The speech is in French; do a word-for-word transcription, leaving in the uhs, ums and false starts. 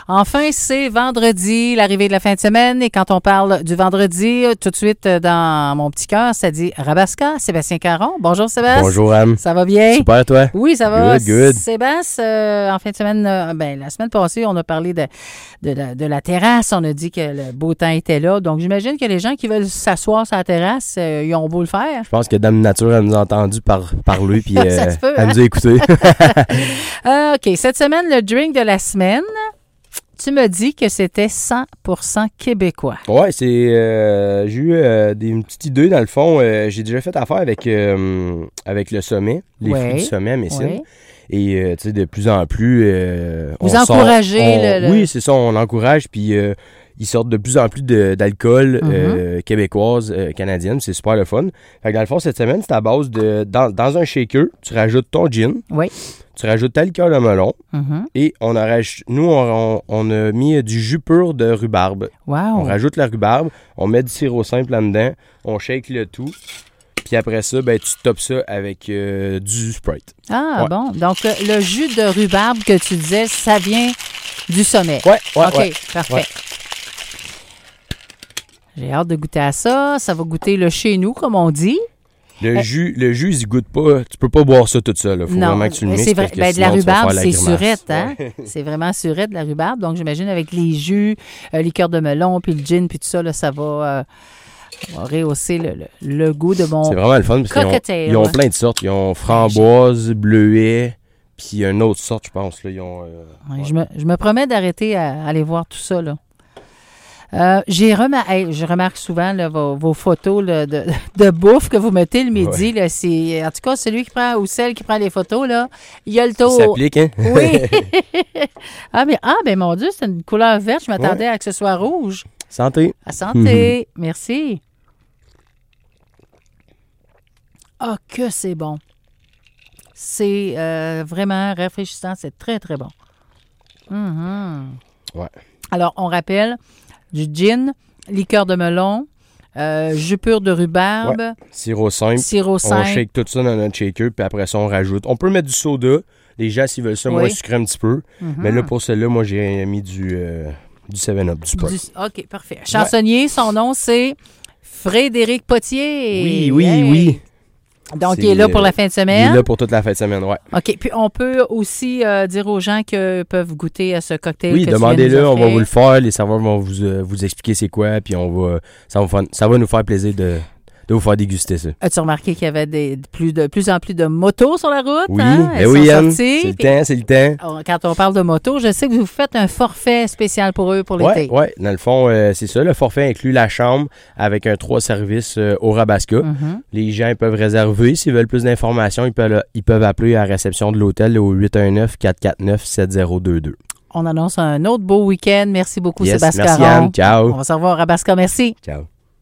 Enfin, c'est vendredi, l'arrivée de la fin de semaine. Et quand on parle du vendredi, tout de suite dans mon petit cœur, ça dit Rabasca, Sébastien Caron. Bonjour Sébastien. Bonjour Anne. Ça va bien? Super, toi? Oui, ça va. Good, good. Sébastien, euh, en fin de semaine, euh, ben, la semaine passée, on a parlé de, de, de, de la terrasse. On a dit que le beau temps était là. Donc, j'imagine que les gens qui veulent s'asseoir sur la terrasse, euh, ils ont beau le faire. Je pense que Dame Nature, elle nous a entendu par, parler, puis euh, Ça se peut, elle hein? nous a écoutés. euh, OK, cette semaine, le drink de la semaine, tu me dis que c'était cent pour cent québécois. Ouais, c'est. Euh, j'ai eu euh, des, une petite idée, dans le fond. Euh, j'ai déjà fait affaire avec, euh, avec le sommet, les Ouais. fruits du sommet à Messine. Ouais. Et, euh, tu sais, de plus en plus. Euh, Vous on encouragez sort- on- le- le- Oui, c'est ça, on encourage, puis. Euh, ils sortent de plus en plus de, d'alcool Mhm. euh, québécoise, euh, canadienne. C'est super le fun. Fait que dans le fond, cette semaine, c'est à base de... Dans, dans un shaker, tu rajoutes ton gin, Oui. tu rajoutes ta liqueur de melon, Mhm. et on a raj- nous, on, on- on a mis du jus pur de rhubarbe. On Wow. rajoute la rhubarbe, on met du sirop simple là-dedans, on shake le tout, puis après ça, ben, tu topes ça avec euh, du Sprite. Ah, Ouais. bon. Donc, le, le jus de rhubarbe que tu disais, ça vient du sommet. Ouais, ouais, OK, ouais. parfait. Ouais. J'ai hâte de goûter à ça. Ça va goûter le chez nous, comme on dit. Le Euh, jus, le jus, il goûte pas. Tu peux pas boire ça tout seul. Il faut non, vraiment que tu le mais mixes. c'est vrai. parce que Ben, de la sinon, tu vas rhubarbe, faire la c'est grimace. surette, hein? Ouais. C'est vraiment surette, de la rhubarbe. Donc, j'imagine avec les jus, euh, liqueur de melon, puis le gin, puis tout ça, là, ça va, euh, va rehausser le, le- le goût de mon... C'est vraiment le fun parce qu'ils ont, Cocktail. ils ont plein de sortes. Ils ont framboise, bleuet, puis une autre sorte, je pense. Là, ils ont, euh, Ouais, ouais. je, me, je me promets d'arrêter à, aller voir tout ça, là. Euh, j'ai remar- hey, je remarque souvent là, vos, vos photos là, de, de bouffe que vous mettez le midi. Là, c'est, en tout cas, celui qui prend ou celle qui prend les photos, là, il y a le Ils taux. s'appliquent, hein? Oui. ah, mais ah, ben mon Dieu, c'est une couleur verte. Je m'attendais à que ce soit rouge. Santé. À santé. Merci. Ah, que c'est bon. C'est euh, vraiment rafraîchissant. C'est très, très bon. Mhm. Ouais. Alors, on rappelle du gin, liqueur de melon, euh, jus pur de rhubarbe, Sirop simple. sirop On simple. shake tout ça dans notre shaker, puis après ça, on rajoute. On peut mettre du soda. Les gens, s'ils veulent ça, Oui. moins sucré un petit peu. Mhm. Mais là, pour celle-là, moi, j'ai mis du, euh, du seven up, du Sprite. Du- OK, parfait. Chansonnier, son nom, c'est Frédéric Potier. Oui, oui, Hey. oui. Donc, C'est, il est là pour euh, la fin de Il semaine. est là pour toute la fin de semaine, ouais. OK, puis on peut aussi euh, dire aux gens qu'ils peuvent goûter à ce cocktail Oui, que tu viens de demandez-le, nous on va offrir. vous le faire. Les serveurs vont vous, euh, vous expliquer c'est quoi, puis on va, ça va, faire- ça va nous faire plaisir de, de vous faire déguster ça. As-tu remarqué qu'il y avait des, plus de plus en plus de motos sur la route? Oui, hein? ben Elles oui, sont Anne, sorties. c'est le Puis, temps, c'est le temps. on- quand on parle de moto, je sais que vous faites un forfait spécial pour eux pour l'été. Ouais, ouais, dans le fond, euh, c'est ça. Le forfait inclut la chambre avec un trois services euh, au Rabasca. Mhm. Les gens ils peuvent réserver. S'ils veulent plus d'informations, ils peuvent, ils peuvent appeler à la réception de l'hôtel au huit un neuf, quatre quatre neuf, sept zéro deux deux. On annonce un autre beau week-end. Merci beaucoup, Yes, Sébastien merci Caron. Anne, ciao. On va se revoir à Rabasca. Merci. Ciao.